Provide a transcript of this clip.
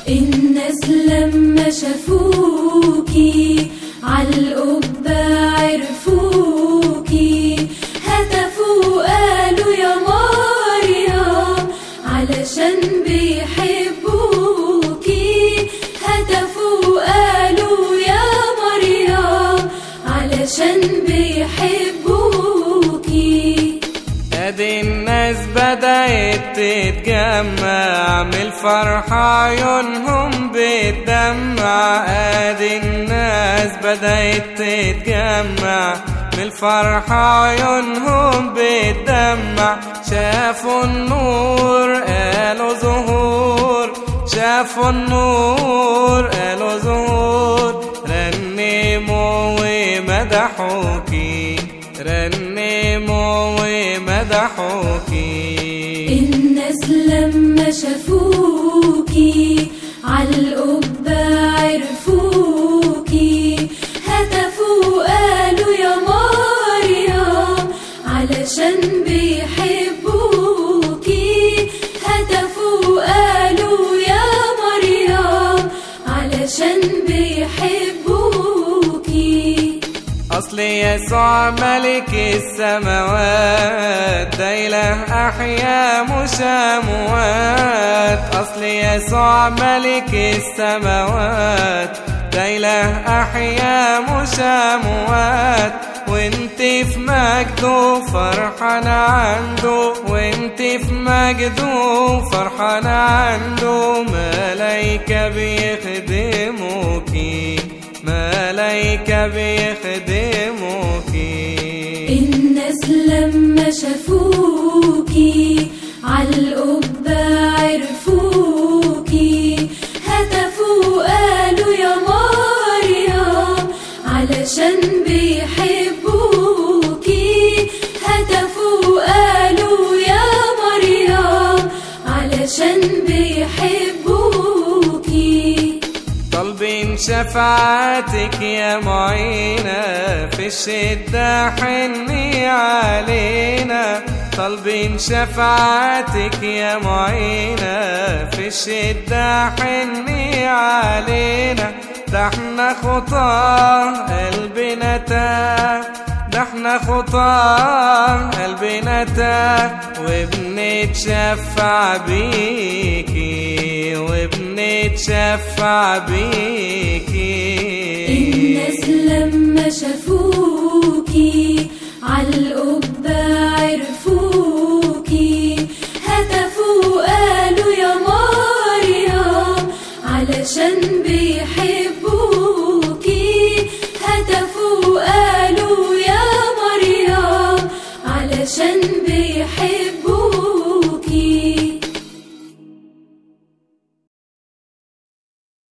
الناس لما شافوكي عالقبة عرفوكي، هتفوا قالوا يا مريم علشان بيحبوكي، هتفوا قالوا يا مريم علشان بيحبوكي. ادي الناس بدأت تتجمع من الفرحة عيونهم بتدمع، ادي الناس بدأت تتجمع من الفرحة عيونهم بتدمع، شافوا النور قالوا ظهور، شافوا النور قالوا ظهور، رنموا ومدحوكي، رنموا ومدحوكي. الناس لما شافوكي عالقبة عرفوكي، هتفوا قالوا يا مريم علشان بيحبوكي، هتفوا قالوا يا مريم علشان بيحبوكي. أصل يسوع ملك السماوات ده إله أحيا مش أموات، أصل يسوع ملك السماوات ده إله أحيا مش أموات، وانت في مجده فرحان عنده، وانت في مجده فرحان عنده، ملايكة بيخدموكي، ملايكة بيخدموكي. الناس لما شافوكي عالقبة عرفوكي، هتفوا قالوا يا مريم علشان بيحبوكي، هتفوا قالوا يا مريم علشان بيحبوكي. طالبين شفاعتك يا معينة في الشدة حني علينا، طالبين شفاعتك يا معينة في الشدة حني علينا، ده احنا خطاه قلبنا تاه، ده احنا خطاه قلبنا تاه، وبنتشفع بيكي، وبنتشفع بيكي. الناس لما شافوكي عالقبة عرفوكي، هتفوا قالوا يا مريم علشان بيحبوكي، هتفوا قالوا يا مريم علشان بيحبوكي.